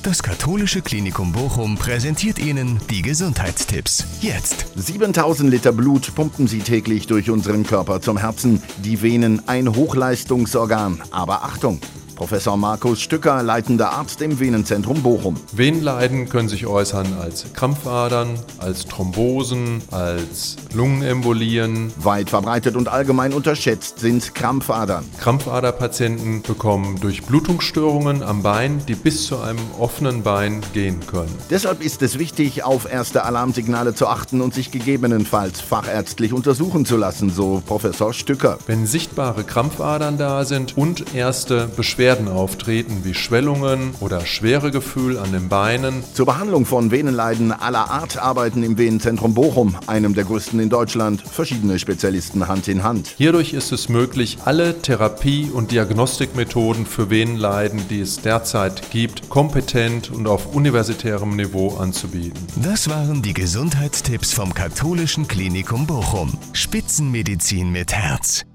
Das Katholische Klinikum Bochum präsentiert Ihnen die Gesundheitstipps. Jetzt. 7000 Liter Blut pumpen Sie täglich durch unseren Körper zum Herzen. Die Venen ein Hochleistungsorgan. Aber Achtung! Professor Markus Stücker, leitender Arzt im Venenzentrum Bochum. Venenleiden können sich äußern als Krampfadern, als Thrombosen, als Lungenembolien. Weit verbreitet und allgemein unterschätzt sind Krampfadern. Krampfaderpatienten bekommen Durchblutungsstörungen am Bein, die bis zu einem offenen Bein gehen können. Deshalb ist es wichtig, auf erste Alarmsignale zu achten und sich gegebenenfalls fachärztlich untersuchen zu lassen, so Professor Stücker. Wenn sichtbare Krampfadern da sind und erste Beschwerden auftreten wie Schwellungen oder Schweregefühl an den Beinen. Zur Behandlung von Venenleiden aller Art arbeiten im Venenzentrum Bochum, einem der größten in Deutschland, verschiedene Spezialisten Hand in Hand. Hierdurch ist es möglich, alle Therapie- und Diagnostikmethoden für Venenleiden, die es derzeit gibt, kompetent und auf universitärem Niveau anzubieten. Das waren die Gesundheitstipps vom Katholischen Klinikum Bochum. Spitzenmedizin mit Herz.